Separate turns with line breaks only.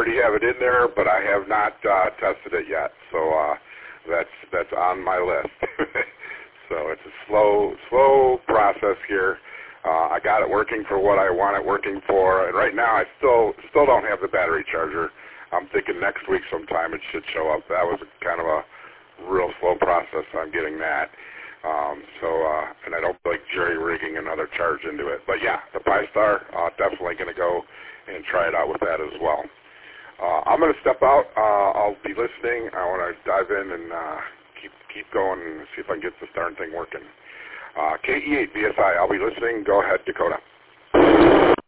already have it in there, but I have not tested it yet. So that's on my list. So it's a slow process here. I got it working for what I want it working for, and right now I still don't have the battery charger. I'm thinking next week sometime it should show up. That was kind of a real slow process on getting that. And I don't feel like jerry-rigging another charge into it. But yeah, the Pi-Star, definitely going to go and try it out with that as well. I'm going to step out. I'll be listening. I want to dive in and keep going and see if I can get this darn thing working. KE8 BSI, I'll be listening. Go ahead, Dakota.